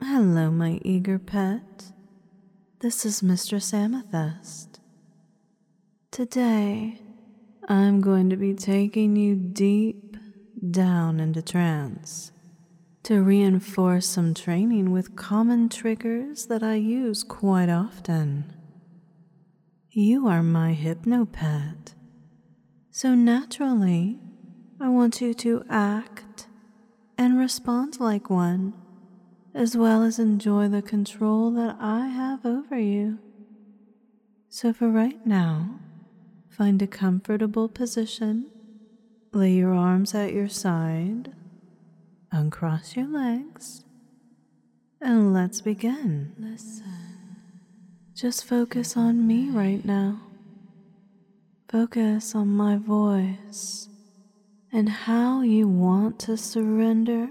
Hello, my eager pet. This is Mistress Amethyst. Today, I'm going to be taking you deep down into trance to reinforce some training with common triggers that I use quite often. You are my hypnopet, so naturally, I want you to act and respond like one, as well as enjoy the control that I have over you. So for right now, find a comfortable position, lay your arms at your side, uncross your legs, and let's begin. Listen. Just focus on me right now. Focus on my voice and how you want to surrender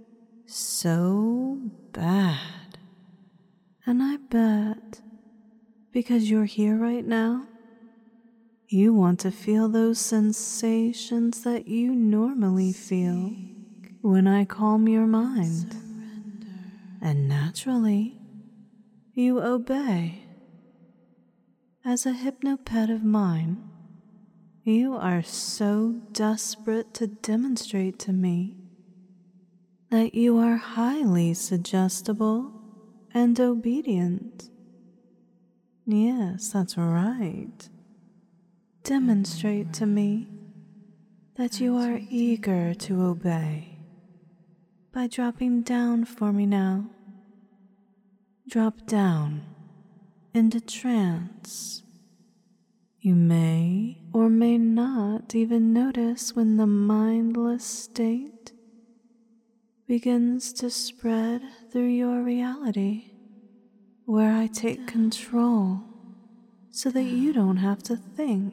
so bad. And I bet, because you're here right now, you want to feel those sensations that you normally feel when I calm your mind. And naturally, you obey. As a hypnopet of mine, you are so desperate to demonstrate to me that you are highly suggestible and obedient. Yes, that's right. Demonstrate to me that you are eager to obey by dropping down for me now. Drop down into trance. You may or may not even notice when the mindless state begins to spread through your reality, where I take control so that you don't have to think,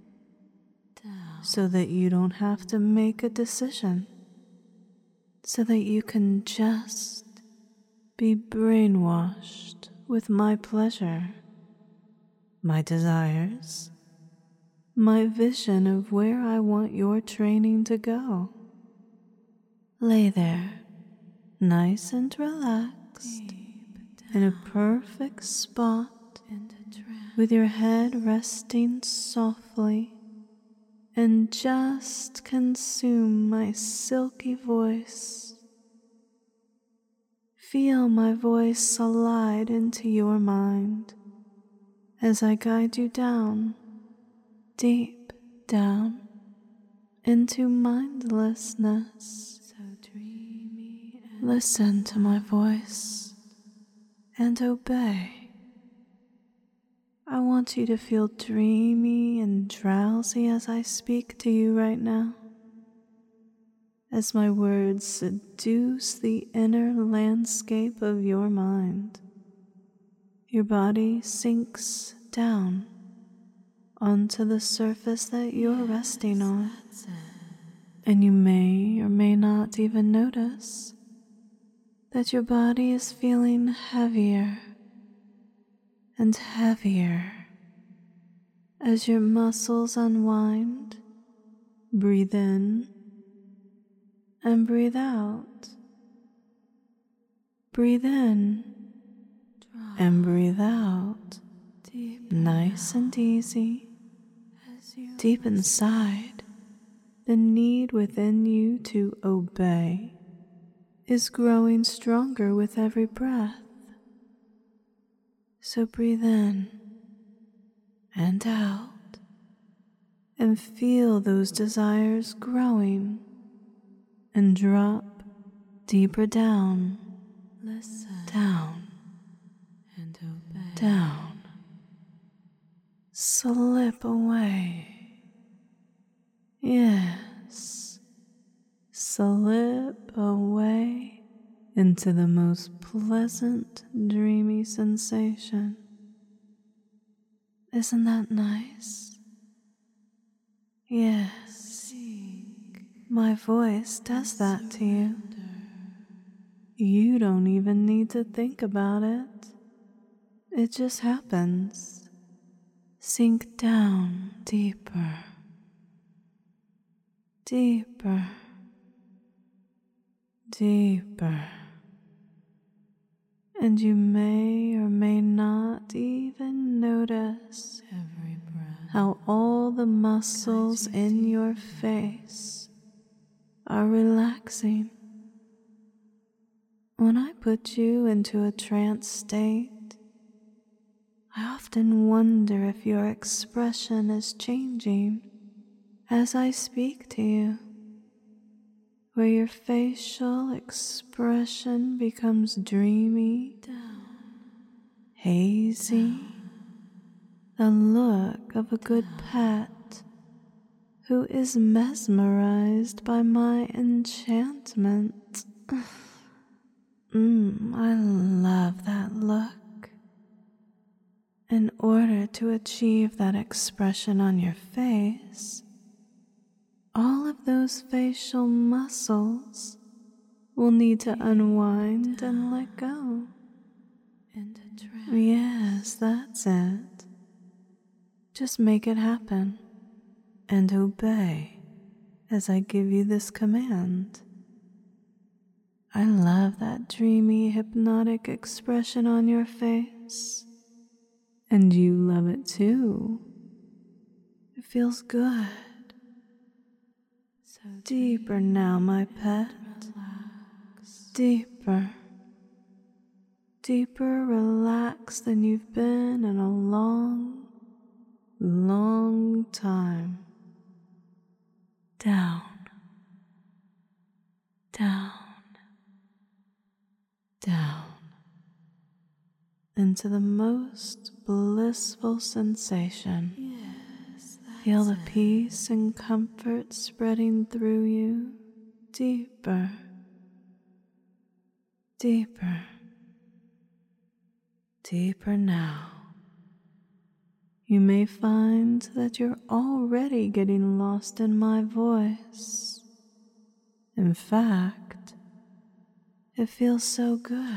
so that you don't have to make a decision, so that you can just be brainwashed with my pleasure, my desires, my vision of where I want your training to go. Lay there, nice and relaxed, in a perfect spot, with your head resting softly, and just consume my silky voice. Feel my voice slide into your mind as I guide you down, deep down, into mindlessness. Listen to my voice and obey. I want you to feel dreamy and drowsy as I speak to you right now, as my words seduce the inner landscape of your mind. Your body sinks down onto the surface that you're resting on, and you may or may not even notice that your body is feeling heavier and heavier as your muscles unwind. Breathe in and breathe out. Breathe in and breathe out. Nice and easy. Deep inside, the need within you to obey is growing stronger with every breath. So breathe in and out and feel those desires growing and drop deeper down. Listen. Down and obey. Down. Slip away. Yes. Slip away into the most pleasant, dreamy sensation. Isn't that nice? Yes. My voice does that to you. You don't even need to think about it. It just happens. Sink down deeper. Deeper. Deeper. and you may or may not even notice how all the muscles in your face are relaxing. When I put you into a trance state, I often wonder if your expression is changing as I speak to you, where your facial expression becomes dreamy, hazy, the look of a good pet who is mesmerized by my enchantment. I love that look. In order to achieve that expression on your face, all of those facial muscles will need to unwind and let go. Yes, that's it. Just make it happen and obey as I give you this command. I love that dreamy, hypnotic expression on your face. And you love it too. It feels good. So deeper now, my pet. Deeper. Deeper relaxed than you've been in a long, long time. Down. Down. Down. Into the most blissful sensation. Feel the peace and comfort spreading through you. Deeper. Deeper. Deeper now. You may find that you're already getting lost in my voice. In fact, it feels so good.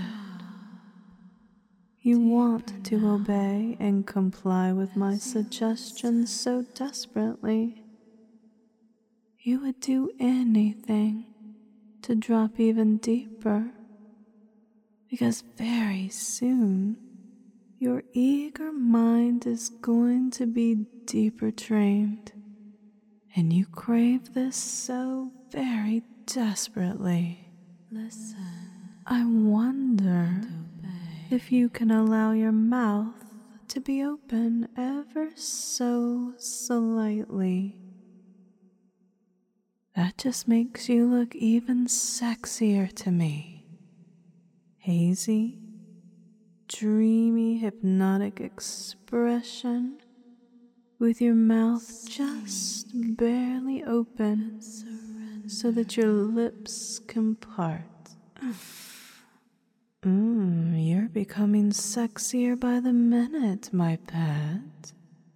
You want to obey and comply with my suggestions so desperately. You would do anything to drop even deeper, because very soon your eager mind is going to be deeper trained, and you crave this so very desperately. Listen. I wonder if you can allow your mouth to be open ever so slightly. That just makes you look even sexier to me. Hazy, dreamy, hypnotic expression with your mouth just barely open so that your lips can part. You're becoming sexier by the minute, my pet.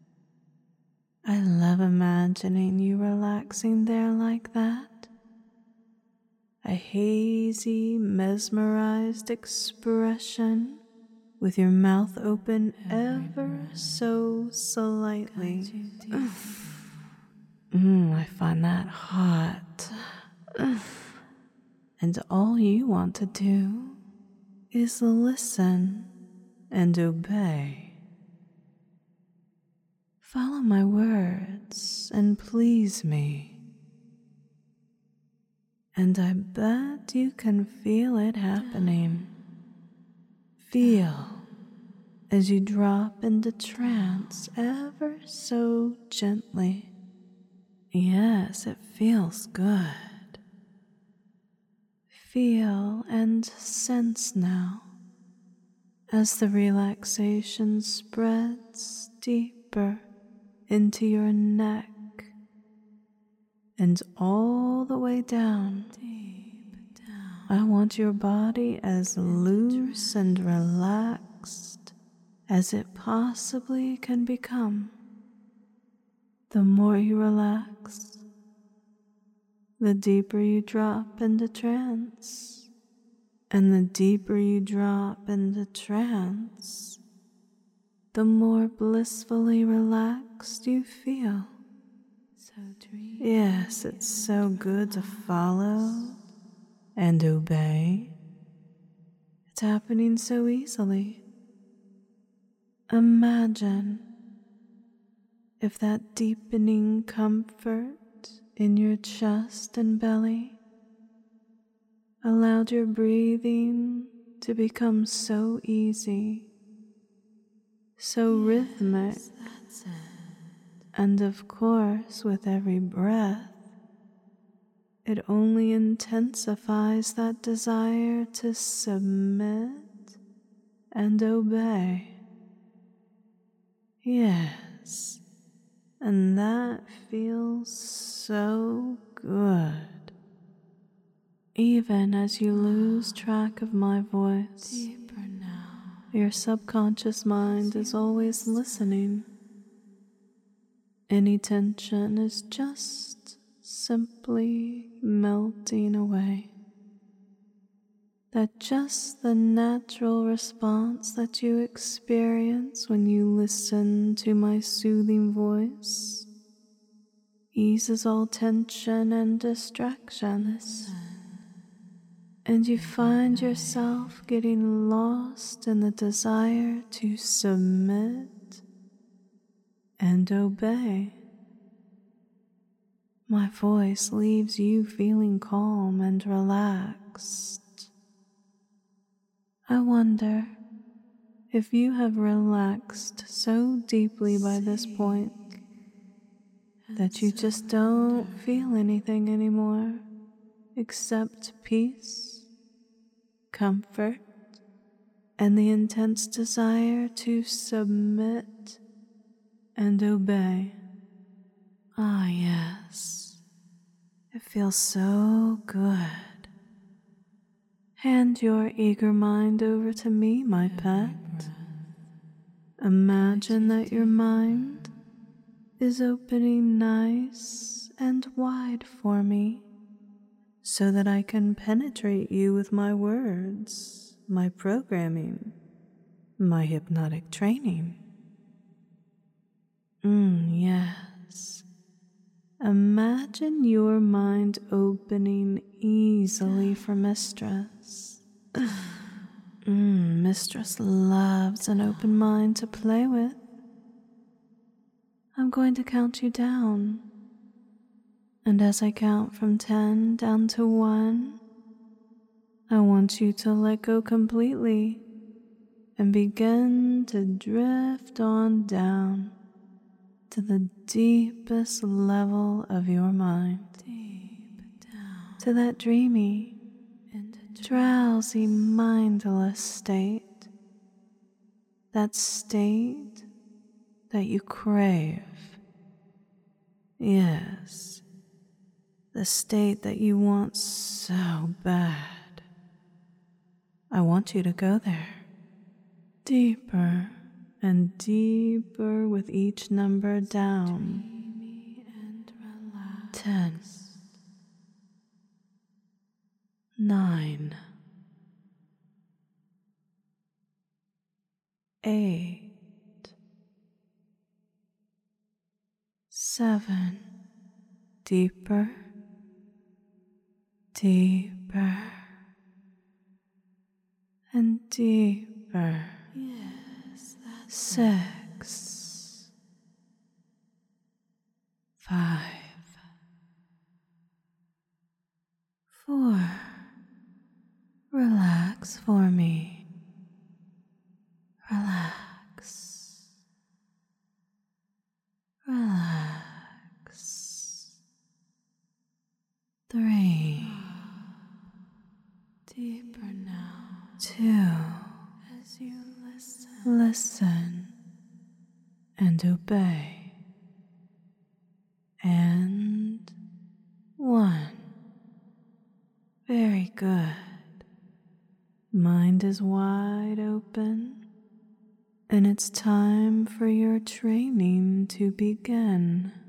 I love imagining you relaxing there like that. A hazy, mesmerized expression with your mouth open ever so slightly. I find that hot. And all you want to do is listen and obey. Follow my words and please me. And I bet you can feel it happening. Feel as you drop into trance ever so gently. Yes, it feels good. Feel and sense now as the relaxation spreads deeper into your neck and all the way down. I want your body as loose and relaxed as it possibly can become. The more you relax, the deeper you drop into trance. And the deeper you drop into trance, the more blissfully relaxed you feel. Yes, it's so good to follow and obey. It's happening so easily. Imagine if that deepening comfort in your chest and belly allowed your breathing to become so easy, so rhythmic, That's it. and of course, with every breath, it only intensifies that desire to submit and obey. Yes, and that feels so good. Even as you lose track of my voice, Deeper now. your subconscious mind is always listening. Any tension is just simply melting away. That's just the natural response that you experience when you listen to my soothing voice. Eases all tension and distractions. And you find yourself getting lost in the desire to submit and obey. My voice leaves you feeling calm and relaxed. I wonder if you have relaxed so deeply by this point that you just don't feel anything anymore except peace, comfort, and the intense desire to submit and obey. Ah, yes, it feels so good. Hand your eager mind over to me, my pet. Imagine that your mind is opening nice and wide for me so that I can penetrate you with my words, my programming, my hypnotic training. Yes. Imagine your mind opening easily for Mistress. Mistress loves an open mind to play with. I'm going to count you down. And as I count from 10 down to 1, I want you to let go completely and begin to drift on down to the deepest level of your mind. Deep down. To that dreamy, drowsy, mindless state. That state that you crave. Yes, the state that you want so bad. I want you to go there. Deeper and deeper with each number down. Dreamy and relaxed. 10, 9, 8, 7, deeper, deeper, and deeper. Yes, that's 6, 5, 4. Relax for me. Relax. Relax. 3, deeper now 2. as you listen. Listen and obey. And 1. Very good. Mind is wide open, and it's time for your training to begin.